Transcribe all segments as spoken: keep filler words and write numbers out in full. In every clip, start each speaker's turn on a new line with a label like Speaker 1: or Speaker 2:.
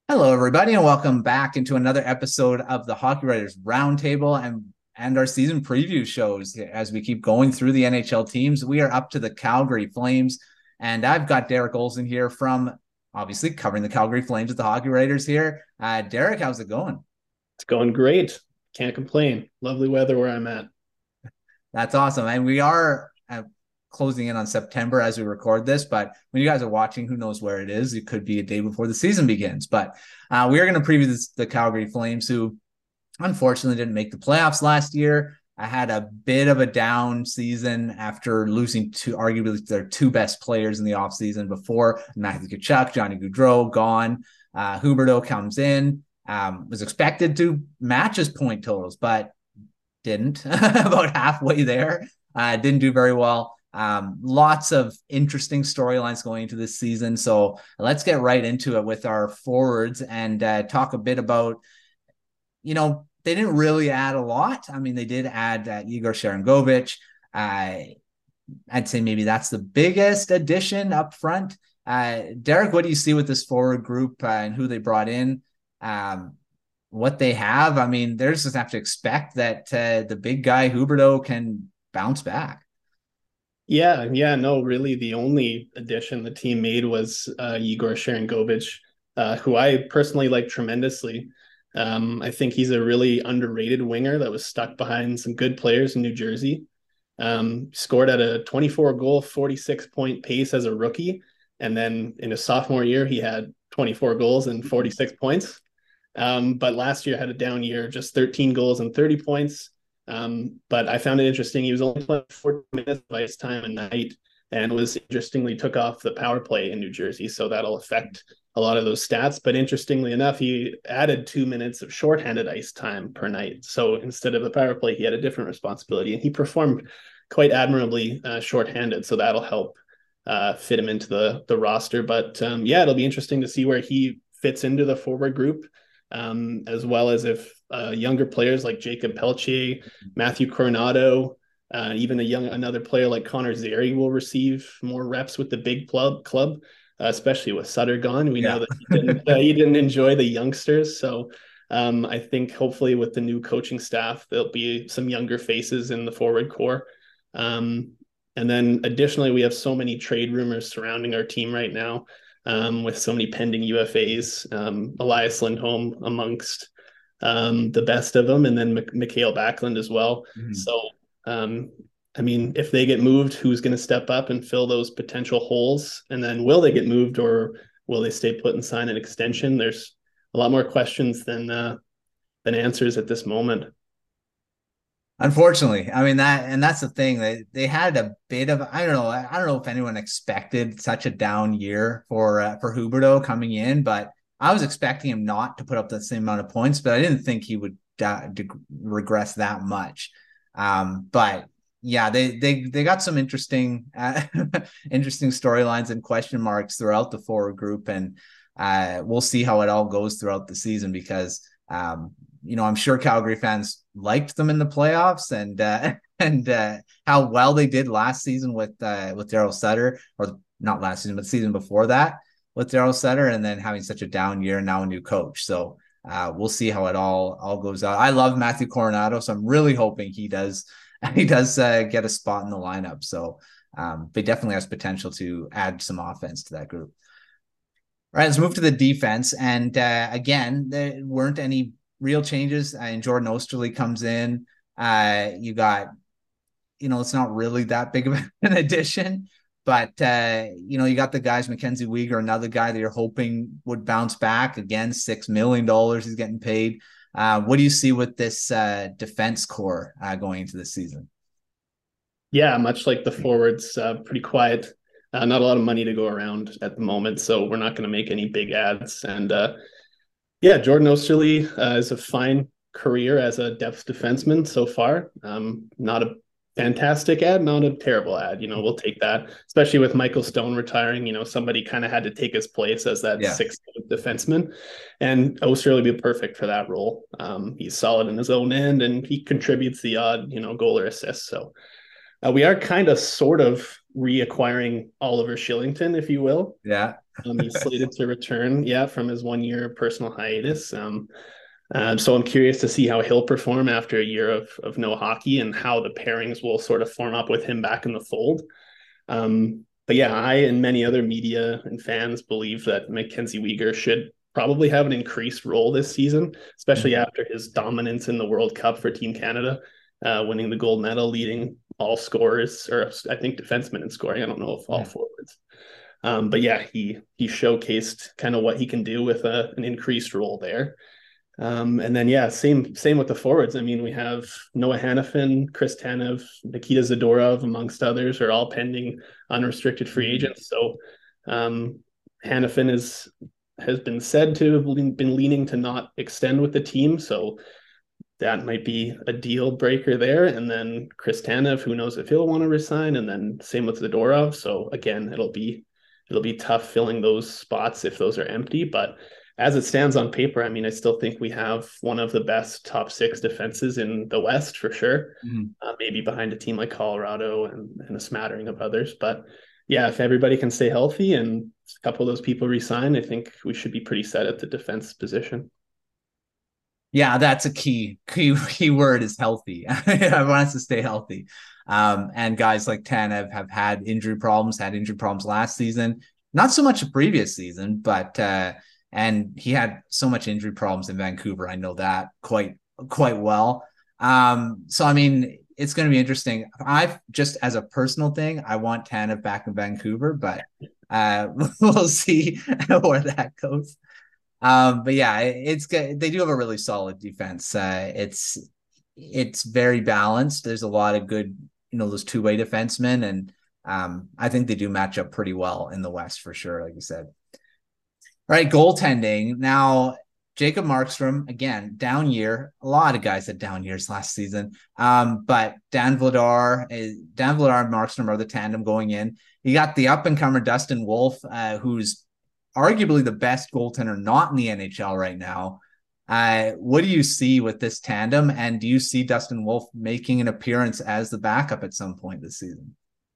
Speaker 1: Hello, everybody, and welcome back into another episode of the Hockey Writers Roundtable and and our season preview shows. As we keep going through the N H L teams, we are up to the Calgary Flames, and I've got Derek Olson here from obviously covering the Calgary Flames with the Hockey Writers here. Uh, Derek, how's it going?
Speaker 2: It's going great. Can't complain. Lovely weather where I'm at.
Speaker 1: That's awesome, and we are uh, closing in on September as we record this. But when you guys are watching, who knows where it is? It could be a day before the season begins. But uh, we are going to preview this, the Calgary Flames, who unfortunately didn't make the playoffs last year. I had a bit of a down season after losing two, arguably their two best players in the offseason before Matthew Tkachuk, Johnny Gaudreau gone. Uh, Huberdeau comes in, um, was expected to match his point totals, but didn't about halfway there. Uh, didn't do very well. Um, lots of interesting storylines going into this season. So let's get right into it with our forwards and uh, talk a bit about, you know, they didn't really add a lot. I mean, they did add uh, Igor Sharangovich. Uh, I'd say maybe that's the biggest addition up front. Uh, Derek, what do you see with this forward group uh, and who they brought in? Um, what they have? I mean, they're just have to expect that uh, the big guy Huberdeau can bounce back.
Speaker 2: Yeah, yeah, no, really the only addition the team made was uh, Igor Sharangovich, uh, who I personally like tremendously. Um, I think he's a really underrated winger that was stuck behind some good players in New Jersey. Um, scored at a twenty-four goal, forty-six point pace as a rookie. And then in his sophomore year, he had twenty-four goals and forty-six points. Um, but last year had a down year, just thirteen goals and thirty points. Um, but I found it interesting. He was only playing forty minutes of ice time a night and was interestingly took off the power play in New Jersey. So that'll affect a lot of those stats. But interestingly enough, he added two minutes of shorthanded ice time per night. So instead of the power play, he had a different responsibility and he performed quite admirably uh, shorthanded. So that'll help uh, fit him into the, the roster. But um, yeah, it'll be interesting to see where he fits into the forward group. Um, as well as if uh, younger players like Jacob Pelletier, Matthew Coronado, uh, even a young another player like Connor Zary will receive more reps with the big club club, uh, especially with Sutter gone. We know
Speaker 1: Yeah.
Speaker 2: that he didn't uh, he didn't enjoy the youngsters, so um, I think hopefully with the new coaching staff there'll be some younger faces in the forward core. Um, and then additionally, we have so many trade rumors surrounding our team right now um, with so many pending U F As. Um, Elias Lindholm amongst um, the best of them, and then M- Mikhail Backlund as well.
Speaker 1: Mhm.
Speaker 2: So, um, I mean, if they get moved, who's going to step up and fill those potential holes? And then will they get moved or will they stay put and sign an extension? There's a lot more questions than uh, than answers at this moment.
Speaker 1: Unfortunately, I mean that, and that's the thing. They they had a bit of I don't know. I don't know if anyone expected such a down year for uh, for Huberdeau coming in, but I was expecting him not to put up the same amount of points, but I didn't think he would uh, de- regress that much. Um, but yeah, they they they got some interesting uh, interesting storylines and question marks throughout the forward group, and uh, we'll see how it all goes throughout the season because. Um, you know, I'm sure Calgary fans liked them in the playoffs and uh, and uh, how well they did last season with uh, with Daryl Sutter, or not last season, but the season before that with Daryl Sutter, and then having such a down year and now a new coach. So uh, we'll see how it all all goes out. I love Matthew Coronado, so I'm really hoping he does he does uh, get a spot in the lineup. So um, they definitely has potential to add some offense to that group. All right, let's move to the defense. And uh, again, there weren't any real changes. Uh, and Jordan Osterley comes in. Uh, you got, you know, it's not really that big of an addition, but uh, you know, you got the guys, Mackenzie Weegar, another guy that you're hoping would bounce back. Again, six million dollars he's getting paid. Uh, what do you see with this uh, defense core uh, going into the season?
Speaker 2: Yeah, much like the forwards, uh, pretty quiet. Uh, not a lot of money to go around at the moment, so we're not going to make any big ads. And uh, yeah, Jordan Osterley uh, is a fine career as a depth defenseman so far. Um, not a fantastic ad, not a terrible ad. You know, we'll take that, especially with Michael Stone retiring. You know, somebody kind of had to take his place as that
Speaker 1: Yeah.
Speaker 2: sixth defenseman, and Osterley would be perfect for that role. Um, he's solid in his own end, and he contributes the odd, you know, goal or assist. So uh, we are kind of sort of reacquiring Oliver Shillington, if you will.
Speaker 1: Yeah.
Speaker 2: Um, he's slated to return, yeah, from his one year personal hiatus. Um, uh, so I'm curious to see how he'll perform after a year of of no hockey and how the pairings will sort of form up with him back in the fold. Um, but yeah, I and many other media and fans believe that Mackenzie Weegar should probably have an increased role this season, especially
Speaker 1: Mhm.
Speaker 2: after his dominance in the World Cup for Team Canada, uh, winning the gold medal, leading all scorers, or I think defensemen in scoring. I don't know if all
Speaker 1: Yeah.
Speaker 2: forwards. Um, but yeah, he he showcased kind of what he can do with a, an increased role there. Um, and then yeah, same same with the forwards. I mean, we have Noah Hanifin, Chris Tanev, Nikita Zadorov, amongst others, are all pending unrestricted free
Speaker 1: Mhm.
Speaker 2: agents. So um, Hanifin is has been said to have been leaning to not extend with the team. So that might be a deal breaker there. And then Chris Tanev, who knows if he'll want to resign, and then same with Zadorov. So again, it'll be it'll be tough filling those spots if those are empty. But as it stands on paper, I mean, I still think we have one of the best top six defenses in the West for sure.
Speaker 1: Mhm.
Speaker 2: Uh, maybe behind a team like Colorado and, and a smattering of others. But yeah, if everybody can stay healthy and a couple of those people resign, I think we should be pretty set at the defense position.
Speaker 1: Yeah, that's a key key key word is healthy. I want us to stay healthy. Um, and guys like Tanev have had injury problems, had injury problems last season, not so much the previous season, but uh, and he had so much injury problems in Vancouver. I know that quite quite well. Um, so I mean, it's going to be interesting. I've just as a personal thing, I want Tanev back in Vancouver, but uh, we'll see where that goes. Um, but yeah, it's good. They do have a really solid defense. Uh, it's it's very balanced. There's a lot of good, you know, those two way defensemen, and um, I think they do match up pretty well in the West for sure. Like you said, all right, goaltending now. Jacob Markstrom again down year. A lot of guys had down years last season. Um, but Dan Vladar, is, Dan Vladar and Markstrom are the tandem going in. You got the up and comer Dustin Wolf, uh, who's arguably the best goaltender not in the N H L right now. Uh, what do you see with this tandem? And do you see Dustin Wolf making an appearance as the backup at some point this season?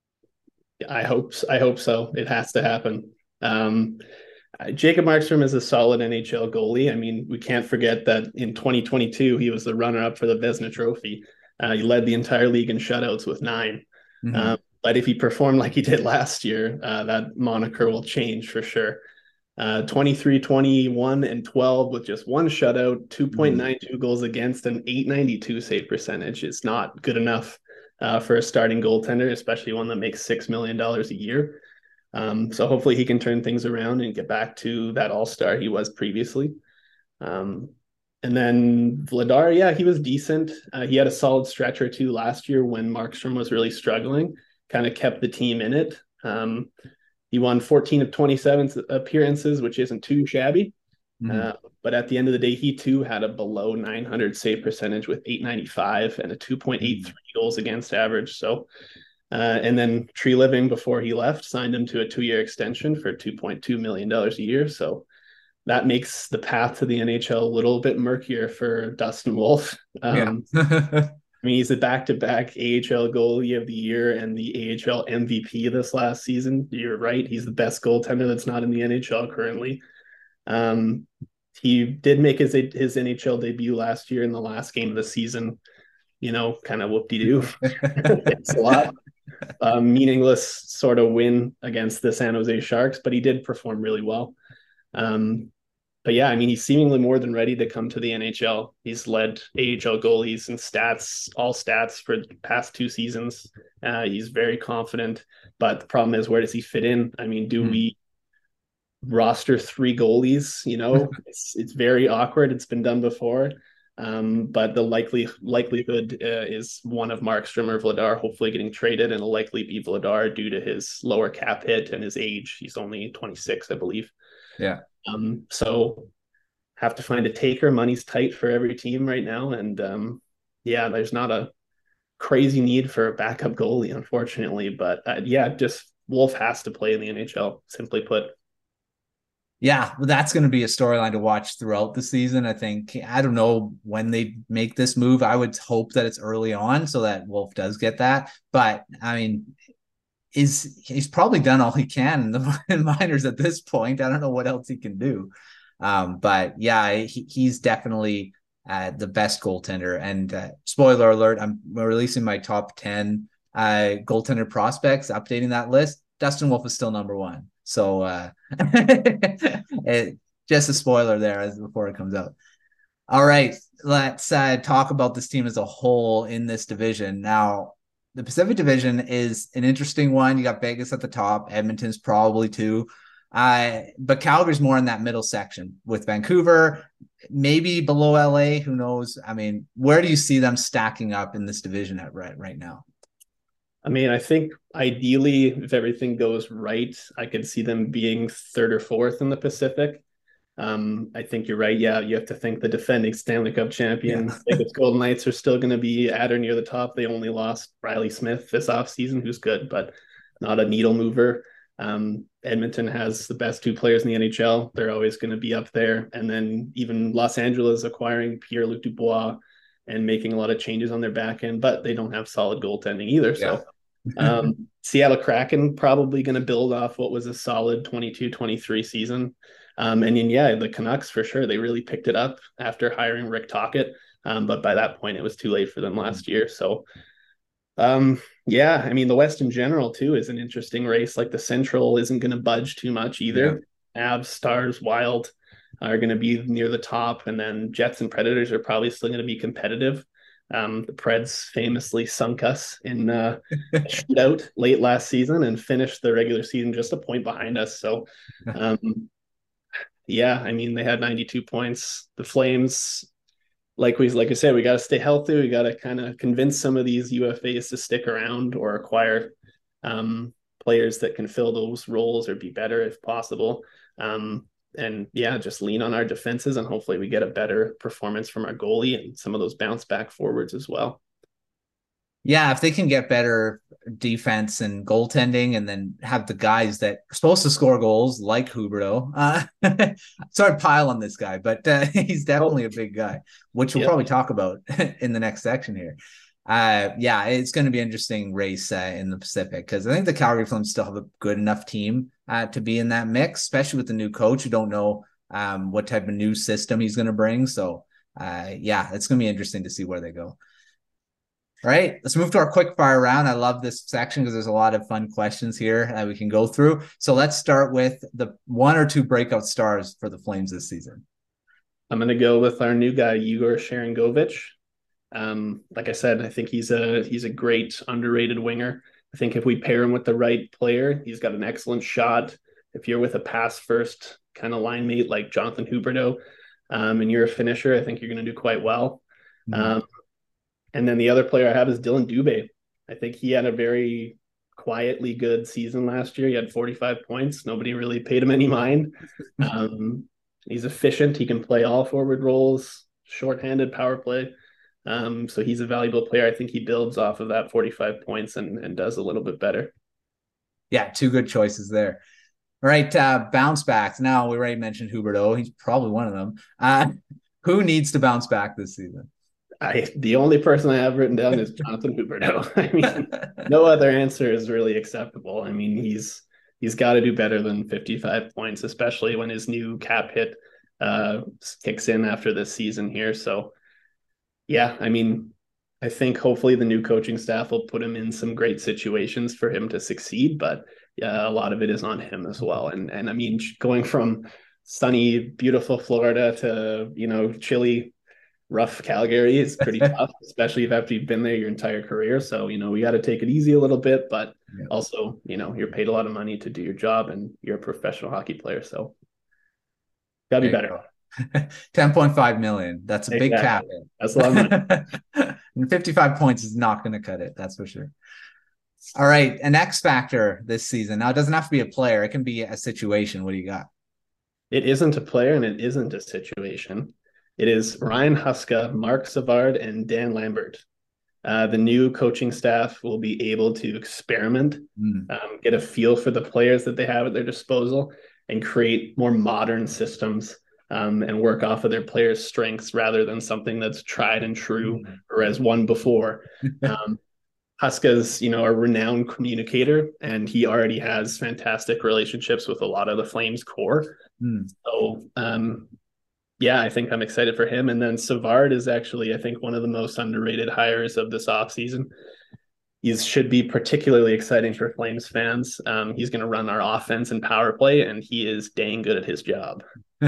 Speaker 2: I hope I hope so. It has to happen. Um, Jacob Markstrom is a solid N H L goalie. I mean, we can't forget that in twenty twenty-two, he was the runner-up for the Vezina Trophy. Uh, he led the entire league in shutouts with nine.
Speaker 1: Mm-hmm.
Speaker 2: Um, but if he performed like he did last year, uh, that moniker will change for sure. Uh, twenty-three, twenty-one, and twelve with just one shutout,
Speaker 1: Mm-hmm.
Speaker 2: two point nine two goals against, and eight ninety-two save percentage is not good enough uh, for a starting goaltender, especially one that makes six million dollars a year. Um, so hopefully he can turn things around and get back to that all-star he was previously. Um, and then Vladar, yeah, he was decent. Uh, he had a solid stretch or two last year when Markstrom was really struggling, kind of kept the team in it. Um, he won fourteen of twenty-seven appearances, which isn't too shabby.
Speaker 1: Mm-hmm.
Speaker 2: Uh, but at the end of the day, he too had a below nine hundred save percentage with eight ninety-five and a two point eight three goals against average. So uh, and then Treliving, before he left, signed him to a two-year extension for two point two million dollars a year. So that makes the path to the N H L a little bit murkier for Dustin Wolf.
Speaker 1: Yeah.
Speaker 2: Um, I mean, he's a back-to-back A H L goalie of the year and the A H L M V P this last season. You're right. He's the best goaltender that's not in the N H L currently. Um, he did make his his N H L debut last year in the last game of the season. You know, kind of whoop-de-doo. It's a lot. A meaningless sort of win against the San Jose Sharks, but he did perform really well. Um, but yeah, I mean, he's seemingly more than ready to come to the N H L. He's led A H L goalies and stats, all stats for the past two seasons. Uh, he's very confident, but the problem is, where does he fit in? I mean, do we roster three goalies? You know, it's it's very awkward. It's been done before. Um, but the likely likelihood uh, is one of Markstrom or Vladar hopefully getting traded, and it'll likely be Vladar due to his lower cap hit and his age. He's only twenty-six, I believe.
Speaker 1: Yeah.
Speaker 2: Um, so have to find a taker. Money's tight for every team right now, and um, yeah, there's not a crazy need for a backup goalie, unfortunately. But uh, yeah, just Wolf has to play in the N H L. Simply put.
Speaker 1: Yeah, well, that's going to be a storyline to watch throughout the season. I think, I don't know when they make this move. I would hope that it's early on so that Wolf does get that. But I mean, is he's probably done all he can in the in minors at this point. I don't know what else he can do. Um, but yeah, he, he's definitely uh, the best goaltender. And uh, spoiler alert, I'm releasing my top ten uh, goaltender prospects, updating that list. Dustin Wolf is still number one. So uh, it, just a spoiler there as before it comes out. All right, let's uh, talk about this team as a whole in this division. Now, the Pacific Division is an interesting one. You got Vegas at the top, Edmonton's probably too. Uh, but Calgary's more in that middle section with Vancouver, maybe below L A. Who knows? I mean, where do you see them stacking up in this division at right, right now?
Speaker 2: I mean, I think ideally, if everything goes right, I could see them being third or fourth in the Pacific. Um, I think you're right. Yeah, you have to think the defending Stanley Cup champion,
Speaker 1: Yeah.
Speaker 2: Vegas Golden Knights, are still going to be at or near the top. They only lost Riley Smith this offseason, who's good, but not a needle mover. Um, Edmonton has the best two players in the N H L. They're always going to be up there. And then even Los Angeles acquiring Pierre-Luc Dubois and making a lot of changes on their back end, but they don't have solid goaltending either.
Speaker 1: Yeah.
Speaker 2: So um, Seattle Kraken probably going to build off what was a solid twenty-two twenty-three season. Um, and then, yeah, the Canucks for sure. They really picked it up after hiring Rick Tocchet. Um, but by that point, it was too late for them last year. So, um, yeah, I mean, the West in general, too, is an interesting race. Like the Central isn't going to budge too much either. Yeah. Avs, Stars, Wild are going to be near the top. And then Jets and Predators are probably still going to be competitive. Um, the Preds famously sunk us in uh, a shootout late last season and finished the regular season just a point behind us. So, um, yeah, I mean, they had ninety-two points. The Flames, like we like I said, we got to stay healthy. We got to kind of convince some of these U F As to stick around or acquire um, players that can fill those roles or be better if possible. Um, and yeah, just lean on our defenses and hopefully we get a better performance from our goalie and some of those bounce back forwards as well.
Speaker 1: Yeah, if they can get better defense and goaltending and then have the guys that are supposed to score goals like Huberdeau. Uh, sorry to pile on this guy, but uh, he's definitely a big guy, which we'll yep. probably talk about in the next section here. Uh, yeah, it's going to be an interesting race uh, in the Pacific because I think the Calgary Flames still have a good enough team uh, to be in that mix, especially with the new coach. You don't know um, what type of new system he's going to bring. So, uh, yeah, it's going to be interesting to see where they go. All right, let's move to our quick fire round. I love this section because there's a lot of fun questions here that we can go through. So let's start with the one or two breakout stars for the Flames this season.
Speaker 2: I'm going to go with our new guy, Igor Sharangovich. Um, like I said, I think he's a he's a great underrated winger. I think if we pair him with the right player, he's got an excellent shot. If you're with a pass first kind of line mate like Jonathan Huberdeau, um, and you're a finisher, I think you're going to do quite well. Mm-hmm. Um, And then the other player I have is Dylan Dubé. I think he had a very quietly good season last year. He had forty-five points. Nobody really paid him any mind. Um, he's efficient. He can play all forward roles, shorthanded power play. Um, so he's a valuable player. I think he builds off of that forty-five points and, and does a little bit better.
Speaker 1: Yeah, two good choices there. All right, uh, bounce backs. Now, we already mentioned Huberdeau. He's probably one of them. Uh, who needs to bounce back this season?
Speaker 2: I, the only person I have written down is Jonathan Huberdeau. I mean, no other answer is really acceptable. I mean, he's he's got to do better than fifty-five points, especially when his new cap hit uh, kicks in after this season here. So, yeah, I mean, I think hopefully the new coaching staff will put him in some great situations for him to succeed. But yeah, a lot of it is on him as well. And and I mean, going from sunny, beautiful Florida to, you know, chilly, rough Calgary is pretty tough, especially if after you've been there your entire career. So, you know, we got to take it easy a little bit, but yeah. also, you know, you're paid a lot of money to do your job and you're a professional hockey player. So gotta be better.
Speaker 1: ten point five million. That's a exactly. big cap.
Speaker 2: That's a lot of
Speaker 1: money. And fifty-five points is not going to cut it. That's for sure. All right. An X factor this season. Now it doesn't have to be a player. It can be a situation. What do you got?
Speaker 2: It isn't a player and it isn't a situation. It is Ryan Huska, Mark Savard, and Dan Lambert. Uh, the new coaching staff will be able to experiment, mm. um, get a feel for the players that they have at their disposal, and create more modern systems um, and work off of their players' strengths rather than something that's tried and true mm. or has won before. um, Huska's, you know, a renowned communicator, and he already has fantastic relationships with a lot of the Flames core.
Speaker 1: Hmm.
Speaker 2: So, um, yeah, I think I'm excited for him. And then Savard is actually, I think, one of the most underrated hires of this offseason. He should be particularly exciting for Flames fans. Um, he's going to run our offense and power play, and he is dang good at his job.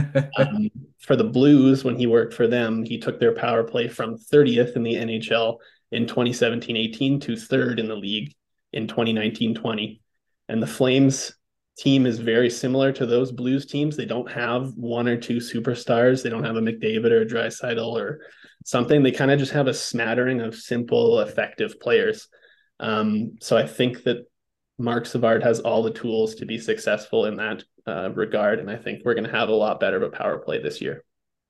Speaker 2: Um, for the Blues, when he worked for them, he took their power play from thirtieth in the N H L in twenty seventeen eighteen to third in the league in twenty nineteen twenty. And the Flames team is very similar to those Blues teams. They don't have one or two superstars. They don't have a McDavid or a Draisaitl or something. They kind of just have a smattering of simple, effective players. Um, so I think that Marc Savard has all the tools to be successful in that uh, regard, and I think we're going to have a lot better of a power play this year.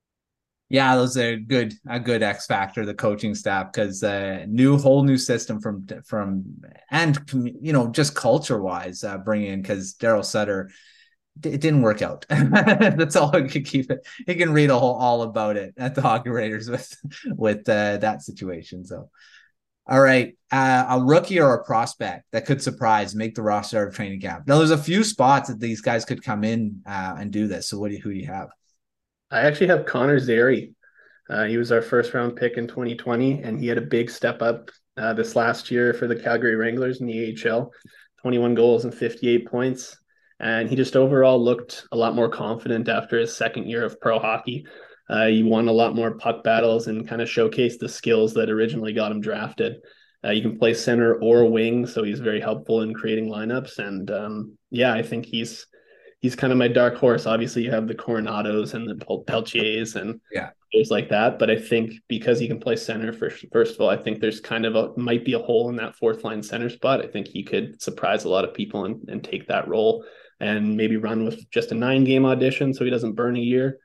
Speaker 1: Yeah, those are good a good X factor, the coaching staff, because uh, new whole new system from from and you know just culture wise uh, bring in because Daryl Sutter it didn't work out. That's all I could keep it. He can read a whole all about it at the Hockey Raiders with with uh, that situation. So. All right, uh, a rookie or a prospect that could surprise, make the roster of training camp. Now, there's a few spots that these guys could come in uh, and do this. So, what do you, who do you have?
Speaker 2: I actually have Connor Zary. Uh, he was our first round pick in twenty twenty, and he had a big step up uh, this last year for the Calgary Wranglers in the A H L, twenty-one goals and fifty-eight points. And he just overall looked a lot more confident after his second year of pro hockey. Uh, he won a lot more puck battles and kind of showcased the skills that originally got him drafted. Uh, you can play center or wing, so he's very helpful in creating lineups. And um, yeah, I think he's he's kind of my dark horse. Obviously, you have the Coronados and the Peltiers and
Speaker 1: Yeah.
Speaker 2: things like that. But I think because he can play center, first, first of all, I think there's kind of a might be a hole in that fourth line center spot. I think he could surprise a lot of people and, and take that role and maybe run with just a nine game audition so he doesn't burn a year.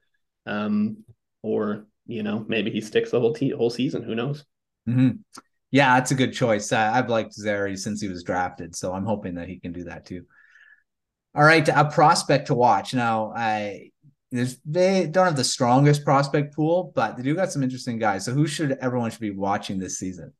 Speaker 2: Um, or, you know, maybe he sticks the whole te- whole season. Who knows?
Speaker 1: Mm-hmm. Yeah, that's a good choice. Uh, I've liked Zary since he was drafted, so I'm hoping that he can do that too. All right, a prospect to watch. Now, I there's they don't have the strongest prospect pool, but they do got some interesting guys. So, who should everyone should be watching this season?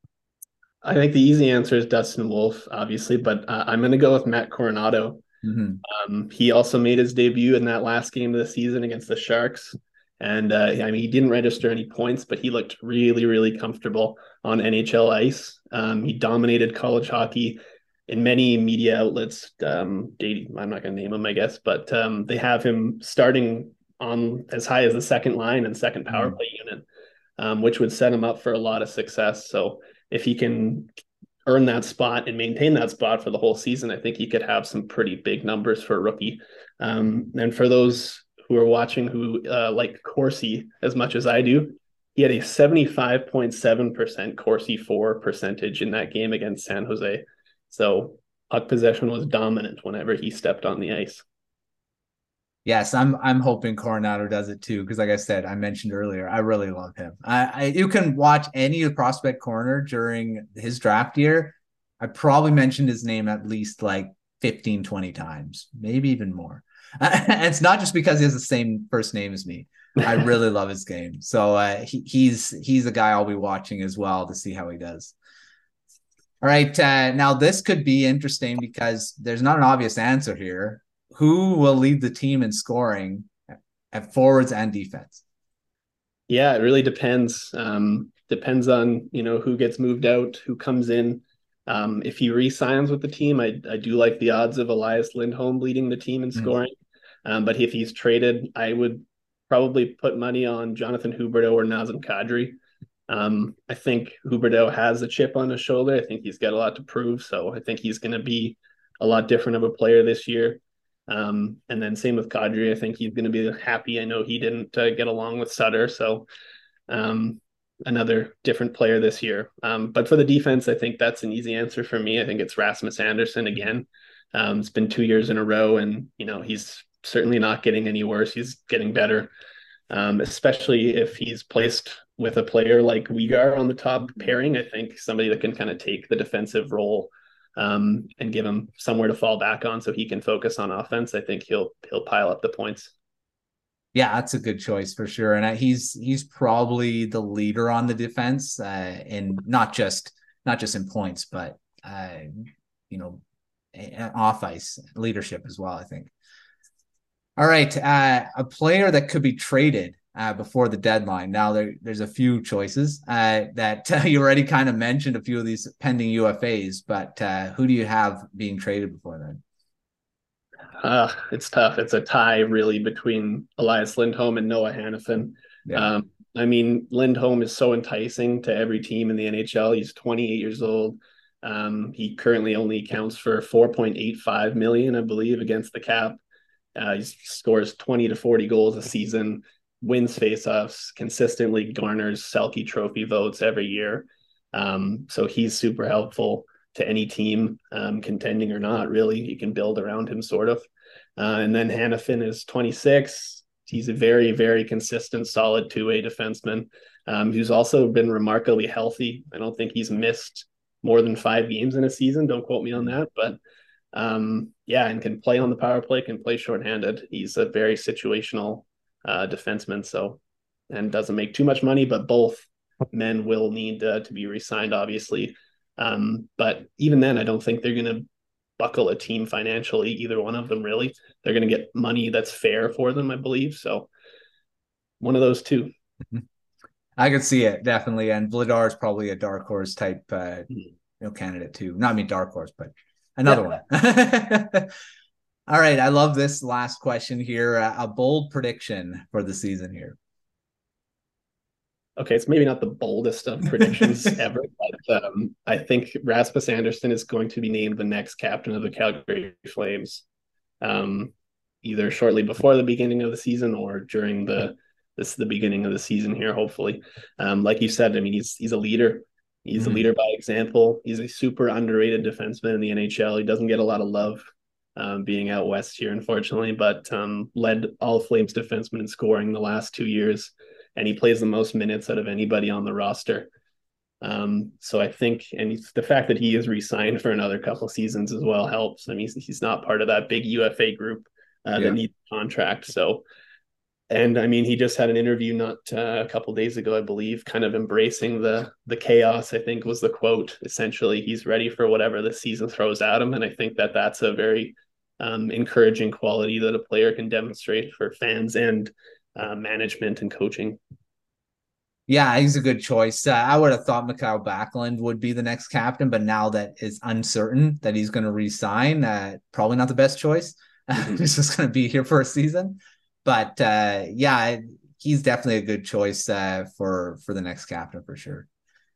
Speaker 2: I think the easy answer is Dustin Wolf, obviously, but uh, I'm going to go with Matt Coronado.
Speaker 1: Mm-hmm.
Speaker 2: Um, he also made his debut in that last game of the season against the Sharks. And uh, I mean, he didn't register any points, but he looked really, really comfortable on N H L ice. Um, he dominated college hockey in many media outlets. Um, I'm not going to name them, I guess, but um, they have him starting on as high as the second line and second power
Speaker 1: Mm-hmm.
Speaker 2: play unit, um, which would set him up for a lot of success. So if he can earn that spot and maintain that spot for the whole season, I think he could have some pretty big numbers for a rookie. Um, and for those who are watching who uh, like Corsi as much as I do, he had a seventy-five point seven percent Corsi four percentage in that game against San Jose. So puck possession was dominant whenever he stepped on the ice.
Speaker 1: Yes, I'm I'm hoping Coronado does it too, because like I said, I mentioned earlier, I really love him. I, I you can watch any of Prospect Corner during his draft year. I probably mentioned his name at least like fifteen, twenty times, maybe even more. And it's not just because he has the same first name as me. I really love his game. So uh, he, he's he's a guy I'll be watching as well to see how he does. All right. Uh, now, this could be interesting because there's not an obvious answer here. Who will lead the team in scoring at forwards and defense?
Speaker 2: Yeah, it really depends. Um, depends on, you know, who gets moved out, who comes in. Um, if he re-signs with the team, I, I do like the odds of Elias Lindholm leading the team in
Speaker 1: Mm.
Speaker 2: scoring. Um, but if he's traded, I would probably put money on Jonathan Huberdeau or Nazem Kadri. Um, I think Huberdeau has a chip on his shoulder. I think he's got a lot to prove. So I think he's going to be a lot different of a player this year. Um, and then same with Kadri. I think he's going to be happy. I know he didn't uh, get along with Sutter. So um, another different player this year. Um, but for the defense, I think that's an easy answer for me. I think it's Rasmus Anderson again. Um, it's been two years in a row, and you know he's certainly not getting any worse. He's getting better, um, especially if he's placed with a player like Uyghur on the top pairing. I think somebody that can kind of take the defensive role um, and give him somewhere to fall back on so he can focus on offense. I think he'll he'll pile up the points.
Speaker 1: Yeah, that's a good choice for sure. And uh, he's he's probably the leader on the defense, uh, and not just not just in points, but uh, you know, off ice leadership as well, I think. All right, uh, a player that could be traded uh, before the deadline. Now there, there's a few choices uh, that uh, you already kind of mentioned a few of these pending U F As, but uh, who do you have being traded before then?
Speaker 2: Uh, it's tough. It's a tie really between Elias Lindholm and Noah Hanifin.
Speaker 1: Yeah.
Speaker 2: Um, I mean, Lindholm is so enticing to every team in the N H L. He's twenty-eight years old. Um, he currently only accounts for four point eight five million, I believe, against the cap. Uh, he scores twenty to forty goals a season, wins faceoffs, consistently garners Selke Trophy votes every year. Um, so he's super helpful to any team, um, contending or not, really. You can build around him, sort of. Uh, and then Hanifin is twenty-six. He's a very, very consistent, solid two-way defenseman um, who's also been remarkably healthy. I don't think he's missed more than five games in a season. Don't quote me on that, but um, yeah, and can play on the power play, can play shorthanded. He's a very situational uh, defenseman, so, and doesn't make too much money, but both men will need uh, to be re-signed, obviously. Um, but even then, I don't think they're going to buckle a team financially, either one of them, really. They're going to get money that's fair for them, I believe. So one of those two.
Speaker 1: I could see it, definitely. And Vladar is probably a dark horse type uh, you know, candidate too. Not I mean dark horse, but another yeah. one. All right. I love this last question here. Uh, a bold prediction for the season here.
Speaker 2: Okay, it's maybe not the boldest of predictions ever, but um, I think Rasmus Andersson is going to be named the next captain of the Calgary Flames, um, either shortly before the beginning of the season or during the this the beginning of the season here. Hopefully, um, like you said, I mean he's he's a leader. He's mm-hmm. a leader by example. He's a super underrated defenseman in the N H L. He doesn't get a lot of love um, being out west here, unfortunately, but um, led all Flames defensemen in scoring the last two years. And he plays the most minutes out of anybody on the roster. Um, so I think, and the fact that he is re-signed for another couple seasons as well helps. I mean, he's, he's not part of that big U F A group uh, yeah. that needs a contract. So, and I mean, he just had an interview not uh, a couple days ago, I believe, kind of embracing the the chaos, I think was the quote. Essentially, he's ready for whatever the season throws at him. And I think that that's a very um, encouraging quality that a player can demonstrate for fans and Uh, management and coaching.
Speaker 1: Yeah, he's a good choice. Uh, I would have thought Mikael Backlund would be the next captain, but now that it's uncertain that he's going to re-sign, uh, probably not the best choice. Mm-hmm. He's just going to be here for a season. But uh, yeah, he's definitely a good choice uh, for, for the next captain for sure.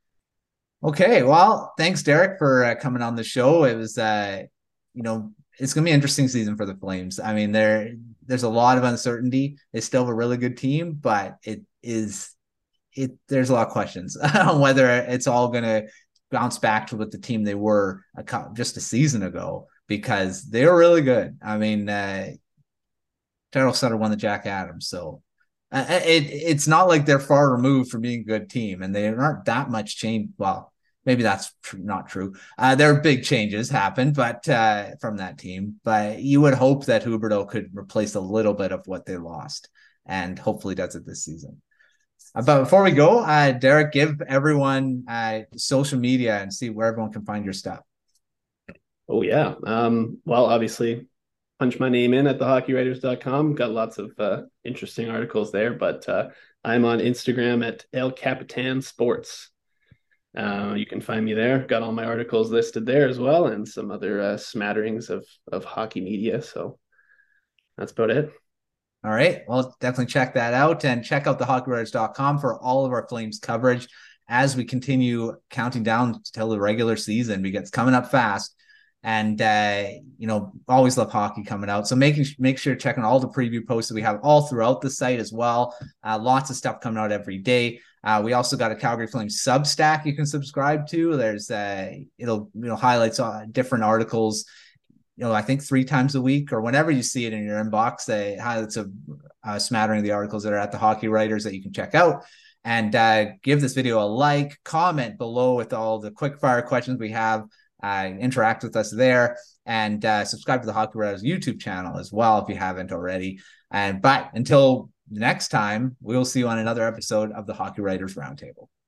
Speaker 1: Okay, well, thanks, Derek, for uh, coming on the show. It was, uh, you know, it's going to be an interesting season for the Flames. I mean, there there's a lot of uncertainty. They still have a really good team, but it is it. There's a lot of questions on whether it's all going to bounce back to what the team they were a, just a season ago, because they were really good. I mean, uh, Darryl Sutter won the Jack Adams, so uh, it it's not like they're far removed from being a good team, and they aren't that much change. Well, maybe that's tr- not true. Uh, there are big changes happened, but uh, from that team. But you would hope that Huberdeau could replace a little bit of what they lost, and hopefully does it this season. Uh, but before we go, uh, Derek, give everyone uh, social media and see where everyone can find your stuff.
Speaker 2: Oh yeah. Um, well, obviously, punch my name in at the hockey writers dot com. Got lots of uh, interesting articles there. But uh, I'm on Instagram at El Capitan Sports. Uh, you can find me there. Got all my articles listed there as well, and some other uh, smatterings of of hockey media. So that's about it.
Speaker 1: All right. Well, definitely check that out, and check out the hockey writers dot com for all of our Flames coverage as we continue counting down till the regular season, because it's coming up fast. And uh, you know, always love hockey coming out. So making make sure checking all the preview posts that we have all throughout the site as well. Uh, lots of stuff coming out every day. Uh, we also got a Calgary Flames Substack you can subscribe to. There's uh, it'll you know highlights uh, different articles. You know, I think three times a week or whenever you see it in your inbox, it highlights a, a smattering of the articles that are at the Hockey Writers that you can check out. And uh, give this video a like, comment below with all the quick fire questions we have. Uh, interact with us there, and uh, subscribe to the Hockey Writers YouTube channel as well if you haven't already. And but until next time, we'll see you on another episode of the Hockey Writers Roundtable.